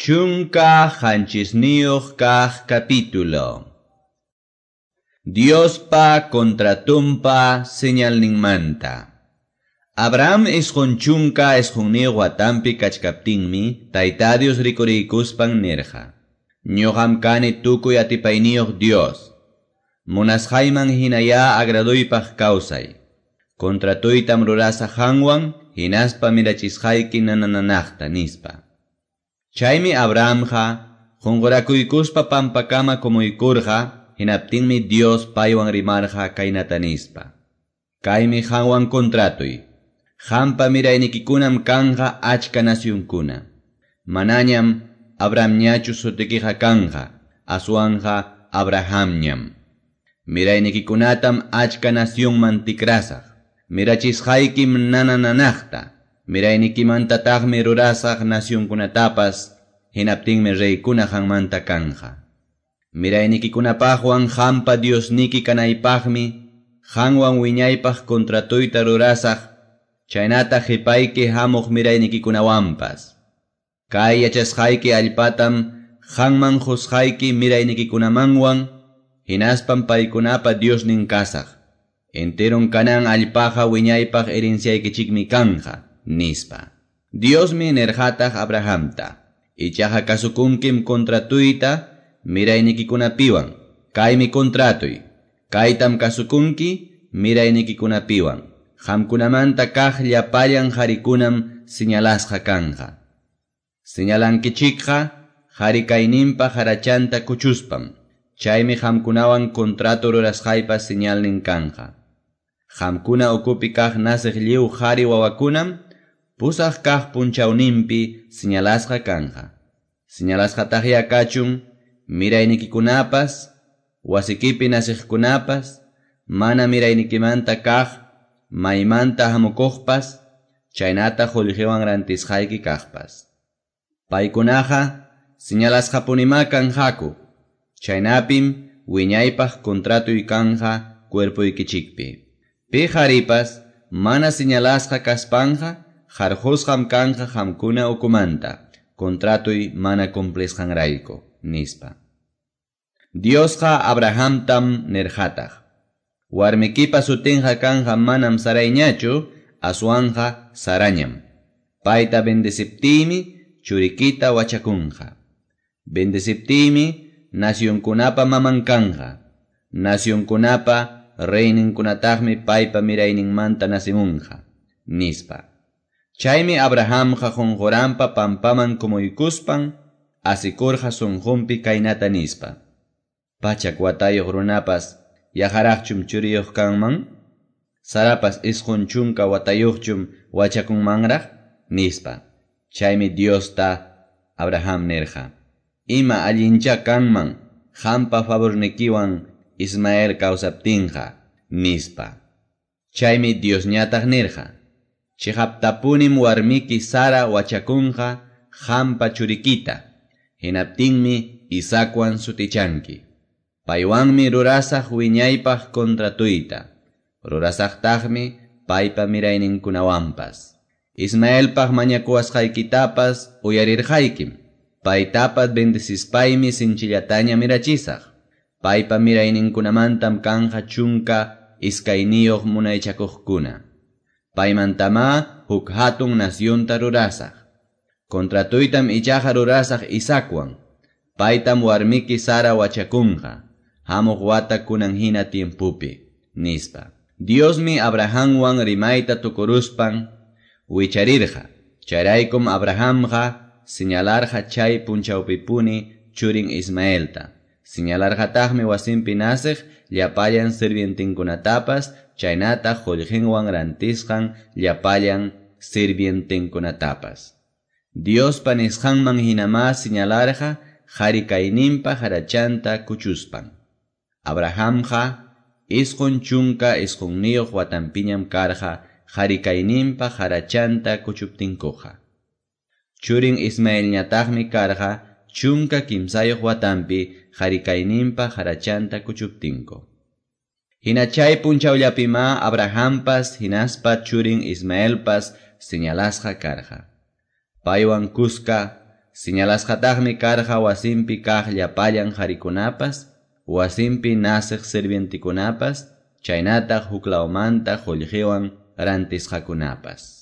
Chunka hanchisniyuq kaq capítulo. Diospa contratumpa señalninmanta. Abraham isqunchunka isqunniyuq watanpi kachkaptinmi, Tayta Dios rikuriykuspan nirqa. Ñuqam kani tukuy atipayniyuq Dios. Munasqayman hinaya agraduypaq kawsay. Contratuytam rurasa hanwan, hinaspa mirachisqayki nananaqta nispa. Chaymi Abrahamqa, qunqurakuykuspa pampakama kumuykurqa, hinaptinmi Dios paywan rimarqa kaynata nispa. Kaymi hanwan kontratuy. Hampa miraynikikunam kanqa achka nasyunkuna. Manañam Abrahamñachu sutikiqa kanqa, aswanqa Abrahamñam. Miraynikunatam achka nasyunman tikrasaq. Mirachisqaykim nananaqta. Miraynikimantataqmi rurasaq nasyunkunatapas, hinaptinmi reykuna hanmanta kanja. Miraynikikunapaqwan hampa Diosniki kanaypaqmi, hanwan wiñaypaq kontratuyta rurasaq, chaynata qhipayki hamuq miraynikikunawanpas. Kay yachasqayki allpatam, hanman husqayki miraynikikunamanwan, hinaspan paykunapa Diosnin kasaq. Enteron kanan allpaqa wiñaypaq herenciaykichikmi kanja. Nispa. Diosmi nirqataq Abrahamta. Ichaqa kasukunkim kontratuyta miraynikikunapiwan. Kaymi kontratuy. Kaytam kasukunki miraynikikunapiwan. Hamkunamanta kaq llapallan qharikunam señalasqa kanja. Señalankichikqa qharikayninpa qarachanta kuchuspam. Chaymi hamkunawan kontratu rurasqaypa señalnin kanja. Hamkuna ukupi kaq nasiq lliw qhari wawakunam pusaq kaq punchawnimpi señalasqa kanja. Señalasqataqya kachun miraynikikunapas, wasikipi nasiqkunapas, mana miraynikimanta kaq maymanta hamukuqpas, chaynata qullqiwan rantisqayki kaqpas. Paykunaqa señalasqapunima kanjaku. Chaynapim wiñaypaq kontratuy kanja cuerpuykichikpi. Pi qharipas mana señalasqa kaspanja, qarqusqam kanja hamkuna ukumanta, kontratuy mana cumplesqanrayku, nispa. Diosqa Abrahamtam nirqataq. Warmikipa sutinqa kanja manam Sarayñachu, aswanja Sarañam. Payta bendeciptiymi churikita wachakunqa. Bendeciptiymi nasyunkunapa maman kanja. Nasyunkunapa reyninkunataqmi paypa mirayninmanta nasimunqa, nispa. Chaymi Abrahamqa qunquranpa pampaman kumuykuspan, asikurqa sunqunpi kaynata nispa. Pachak watayuq runapas yaharaqchum churiyuq kanman, sarapas isqunchunka watayuqchum wachakunmanraq, nispa. Chaymi Diosta Abraham nirqa. Ima allincha kanman, hampa favornikiwan Ismael kawsaptinqa, nispa. Chaymi Diosñataq nirqa. Chihaptapunim warmiki Sara wachakunqa hampa churikita. Hinaptinmi Isaacwan sutichanki. Paywanmi rurasaq wiñaypaq kontratuyta. Rurasaqtaqmi paypa mirayninkunawanpas. Ismaelpaq mañakuwasqaykitapas uyarirqaykim. Paytapas bendecispaymi sinchillataña mirachisaq. Paypa mirayninkunamantam kanja chunka iskayniyuq munaychakuqkuna. Paymantama huk hatun nasyunta rurasaq. Kontratuytam ichaqa rurasaq Isaacwan. Paytam warmiki Sara wachakunqa. Hamuq wata kunan hina tiempupi, nispa. Diosmi Abrahamwan rimayta tukuruspan wicharirqa. Chayraykum Abrahamqa señalarqa chay punchawpipuni churin Ismaelta. Señalarqataqmi wasinpi nasiq llapallan sirvientinkunatapas, chaynata qullqinwan rantisqan llapallan sirvientinkunatapas. Diospa nisqanman hinama señalarqa qharikayninpa qarachanta kuchuspan. Abrahamqa isqun chunka isqunniyuq watanpiñam karqa qharikayninpa qarachanta kuchuptinkuqa. Churin Ismaelñataqmi karqa chunka kimsayuq watanpi qharikayninpa qarachanta kuchuptinku. Hina chay punchawllapima Abrahampas hinaspa churin Ismaelpas señalasqa karqa. Paywan kuska Señalasqataqmi karqa wasimpi kaq llapayan qarikunapas, wasimpi nasiq sirvientikunapas, chaynataq huklawmanta qullqiwan rantisqakunapas.